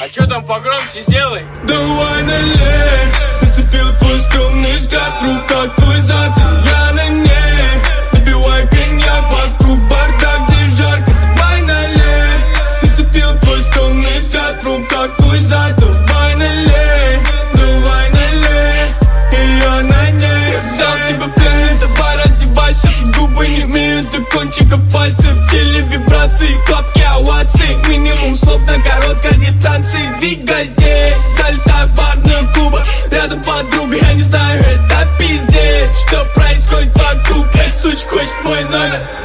А чё там погромче сделай? Давай налей, зацепил твой стрёмный взгляд, в руках твой зад, я на ней. Набивай коньяк, вокруг бардак, здесь жарко. Давай налей, зацепил твой стрёмный взгляд, в руках твой зад. Давай налей, и я на ней. Я взял тебя пленный, давай раздевайся. Тут губы не имеют до кончиков пальцев. В теле вибрации, клапки, овации. Минимум слов на короткой дистанции. Двигай здесь, залетай в барную клуба. Рядом подруга, я не знаю, это пиздец. Что происходит вокруг, эта сучка хочет мой номер.